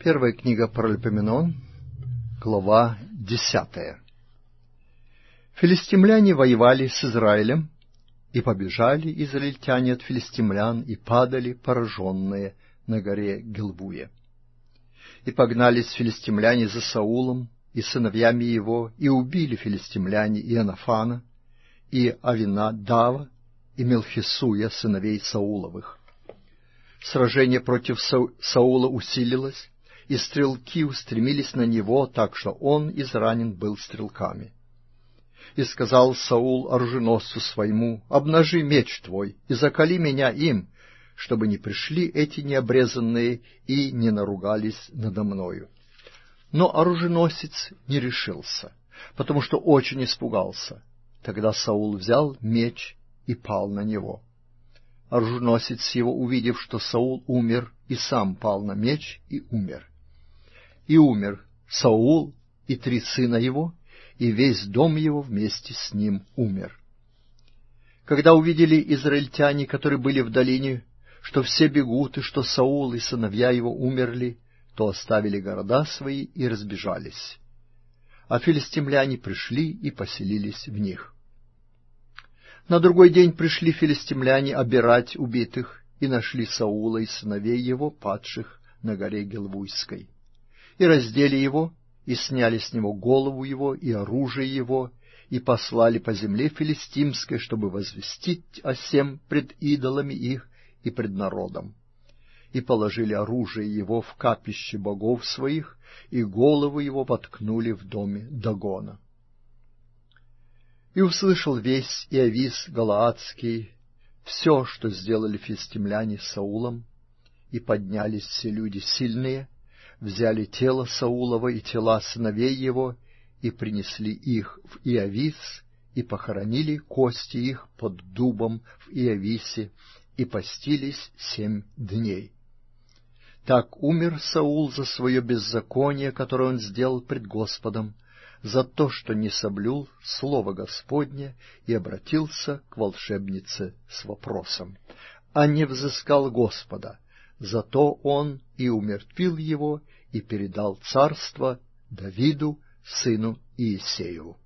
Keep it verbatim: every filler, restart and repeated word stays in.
Первая книга Паралипоменон, глава десятая. Филистимляне воевали с Израилем, и побежали израильтяне от филистимлян, и падали пораженные на горе Гилбуе. И погнались филистимляне за Саулом и сыновьями его, и убили филистимляне Иоаннафана, и Авинадава, и Мелхисуя, сыновей Сауловых. Сражение против Са- Саула усилилось, и стрелки устремились на него, так что он изранен был стрелками. И сказал Саул оруженосцу своему: «Обнажи меч твой и закали меня им, чтобы не пришли эти необрезанные и не наругались надо мною». Но оруженосец не решился, потому что очень испугался. Тогда Саул взял меч и пал на него. Оруженосец его, увидев, что Саул умер, и сам пал на меч и умер. И умер Саул и три сына его, и весь дом его вместе с ним умер. Когда увидели израильтяне, которые были в долине, что все бегут, и что Саул и сыновья его умерли, то оставили города свои и разбежались. А филистимляне пришли и поселились в них. На другой день пришли филистимляне обирать убитых, и нашли Саула и сыновей его, падших на горе Гилбуйской. И раздели его, и сняли с него голову его и оружие его, и послали по земле филистимской, чтобы возвестить о сем пред идолами их и пред народом. И положили оружие его в капище богов своих, и голову его воткнули в доме Дагона. И услышал весь Иовис Галаадский все, что сделали филистимляне с Саулом, и поднялись все люди сильные, взяли тело Саулова и тела сыновей его, и принесли их в Иовис, и похоронили кости их под дубом в Иовисе, и постились семь дней. Так умер Саул за свое беззаконие, которое он сделал пред Господом, за то, что не соблюл слово Господне и обратился к волшебнице с вопросом, а не взыскал Господа. Зато он и умертвил его, и передал царство Давиду, сыну Иисееву.